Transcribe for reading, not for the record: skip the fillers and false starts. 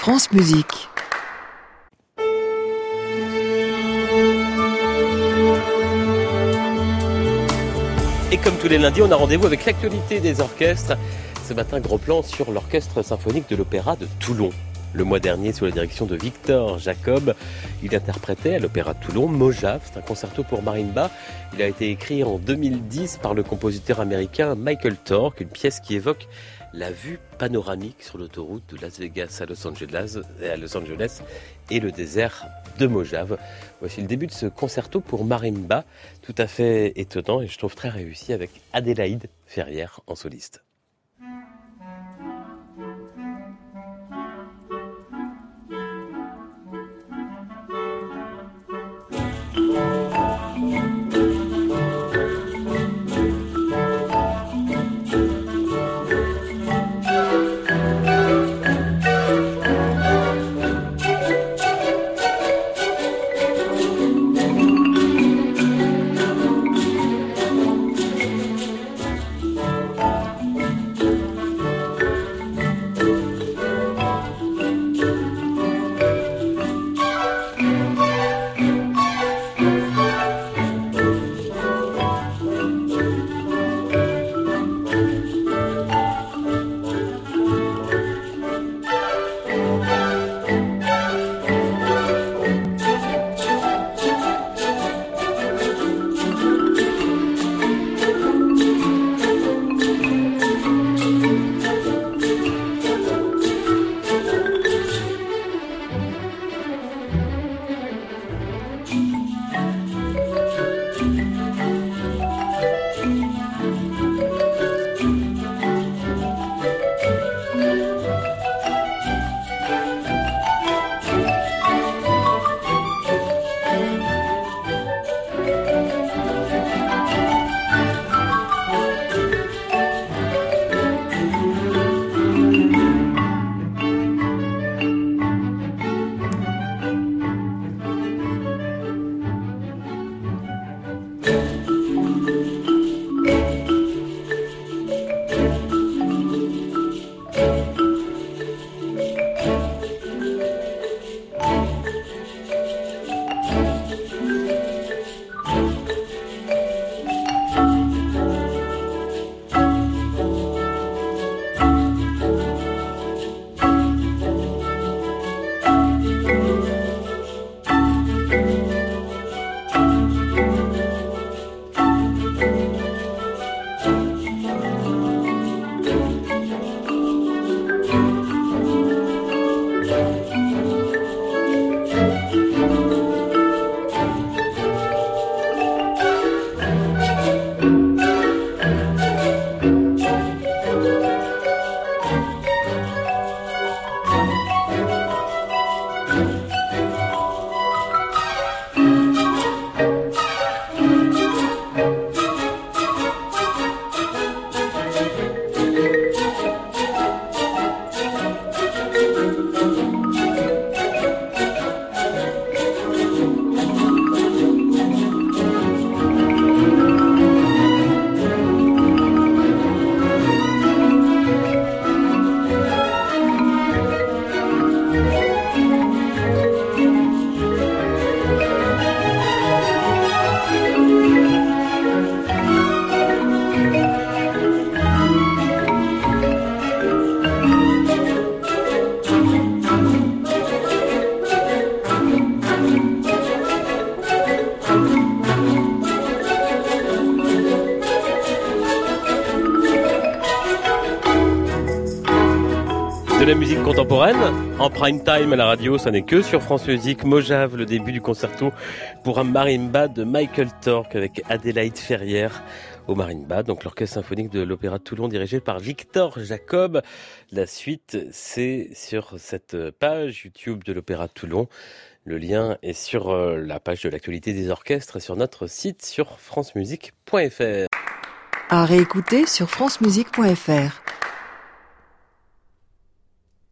France Musique. Et comme tous les lundis, on a rendez-vous avec l'actualité des orchestres. Ce matin, gros plan sur l'Orchestre symphonique de l'Opéra de Toulon. Le mois dernier, sous la direction de Victor Jacob, il interprétait à l'Opéra de Toulon Mojave. C'est un concerto pour marimba. Il a été écrit en 2010 par le compositeur américain Michael Tork, une pièce qui évoque la vue panoramique sur l'autoroute de Las Vegas à Los Angeles et le désert de Mojave. Voici le début de ce concerto pour marimba, tout à fait étonnant et je trouve très réussi, avec Adélaïde Ferrière en soliste. De la musique contemporaine, en prime time à la radio, ça n'est que sur France Musique. Mojave, le début du concerto pour un marimba de Michael Tork avec Adélaïde Ferrière au marimba, donc l'Orchestre symphonique de l'Opéra de Toulon dirigé par Victor Jacob. La suite, c'est sur cette page YouTube de l'Opéra de Toulon. Le lien est sur la page de l'actualité des orchestres et sur notre site sur francemusique.fr. À réécouter sur francemusique.fr.